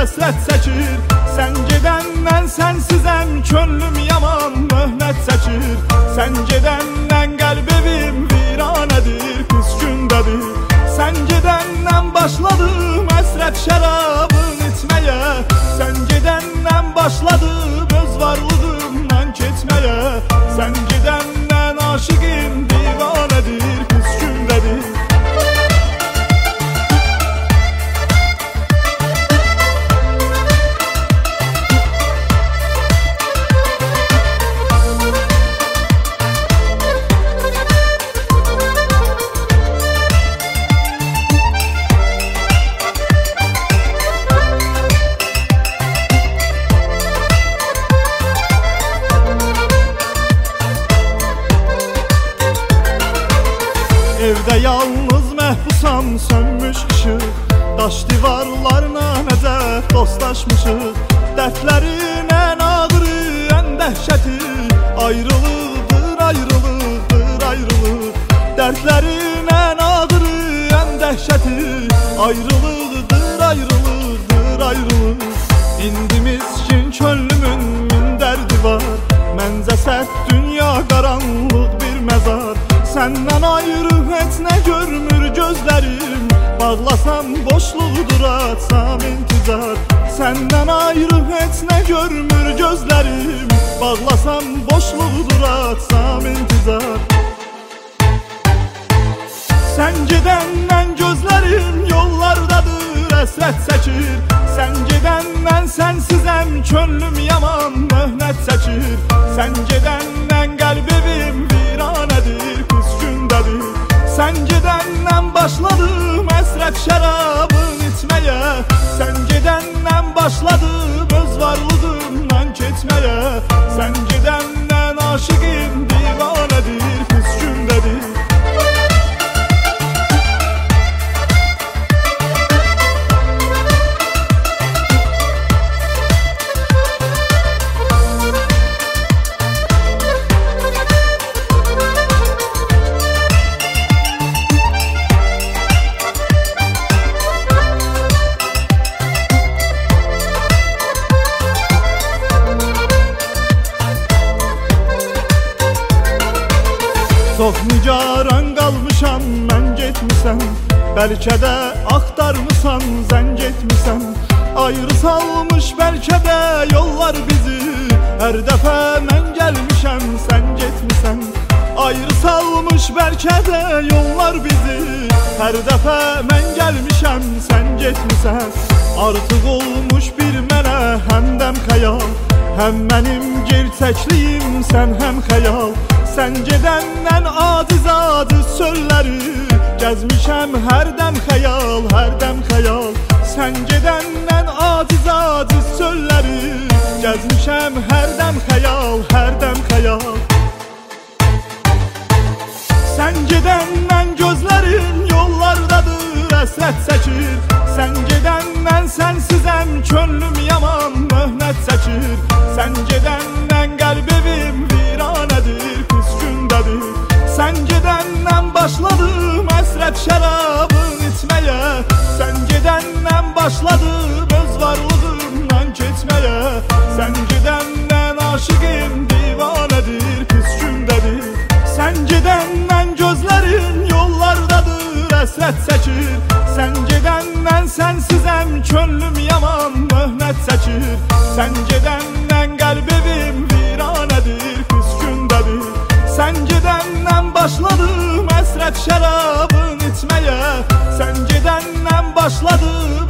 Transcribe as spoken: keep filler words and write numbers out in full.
həsrət çəkir. Sən gedəndən sənsizəm, könlüm yaman möhnət çəkir. Sən gedəndən qəlb evim viranədir, pis gündədir. Sən gedəndən başladım əsrət şərabın içməyə. Sən gedəndən başladım öz varlığımdan keçməyə. Sən gedəndən aşıqim divanədir, pis gündədir. Evdə yalnız məhbusam, sönmüş işıq. Daş divarlarına necə dostlaşmışıq. Dərdlərin ən ağırı, ən dəhşəti ayrılıqdır, ayrılıqdır, ayrılıq. Dərdlərin ən ağırı, ən dəhşəti ayrılıqdır, ayrılıqdır, ayrılıq. İndi miskin könlümün min dərdi var. Məncə sərt dünya qaranlıq bir məzar. Səndən ayrı heç nə görmür gözlərim. Bağlasam boşluqdur, açsam intizar. Səndən ayrı heç nə görmür gözlərim. Bağlasam boşluqdur, açsam intizar. Sən gedəndən gözlərim yollardadır, həsrət çəkir. Sən gedəndən sənsizəm, könlüm yaman möhnət çəkir. Sən gedəndən qəlb evim viranədir, pis gündədir. Sən gedəndən başladım əsrət şərabın içməyə. Sən gedəndən başladım öz varlığımdan keçməyə. Sən gedəndən aşıqim divanədir, pis gündədir. Çox nigaran qalmışam, mən getmisən. Bəlkə də axtarmısan, sən getmisən. Ayrı salmış bəlkə də yollar bizi. Hər dəfə mən gəlmişəm, sən getmisən. Ayrı salmış bəlkə də yollar bizi. Hər dəfə mən gəlmişəm, sən getmisən. Artıq olmuş bir mənə həmdəm xəyal. Həm mənim gerçəkliyim, sən həm xəyal. Sən gedəndən aciz-aciz çölləri gəzmişəm hərdən xəyal, hərdən xəyal. Sən gedəndən aciz-aciz çölləri gəzmişəm hərdən xəyal, hərdən xəyal. Sən gedəndən gözlərin yollardadır, həsrət çəkir. Sən gedəndən sənsizəm, könlüm yaman möhnət çəkir. Sən gedəndən qəlb evim viranədir, pis gündədir. Sən gedəndən başladım əsrət şərabın içməyə. Sən gedəndən başladım öz varlığımdan keçməyə. Sən gedəndən aşıqim divanədir, pis gündədir. Sən gedəndən gözlərin yollardadır, həsrət çəkir. Sən gedəndən sənsizəm, könlüm yaman möhnət çəkir. Sən gedəndən qəlb evim viranədir, pis gündədir. Sən gedəndən başladım əsrət şərabın içməyə. Sən gedəndən başladım